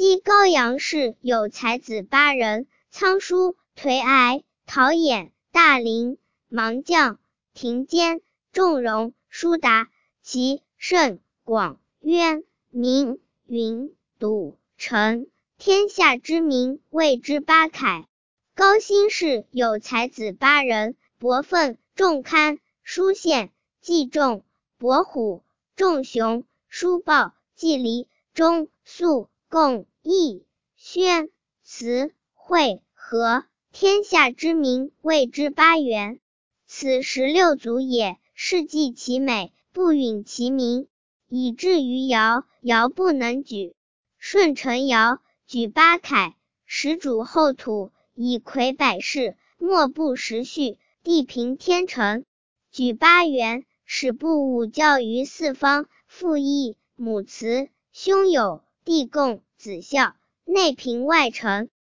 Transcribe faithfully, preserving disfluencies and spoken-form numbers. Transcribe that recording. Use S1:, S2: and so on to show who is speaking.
S1: 昔高阳氏有才子八人，仓叔、颓哀、陶衍、大林、芒绛、庭坚、仲荣、叔达、齐、慎、广、渊、明、云、笃、陈，天下之名谓之八楷。高辛氏有才子八人，伯奋、仲堪、叔献、季仲、伯虎、仲熊、叔豹、季离、钟、肃、贡、义、宣、慈、惠、和，天下之名谓之八元。此十六族也，是记其美，不允其名，以至于尧，尧不能举。舜臣尧，举八楷，始主后土，以魁百世，莫不时序，地平天成。举八元，使布武教于四方，父义，母慈，兄友，弟恭，子孝，内平外诚。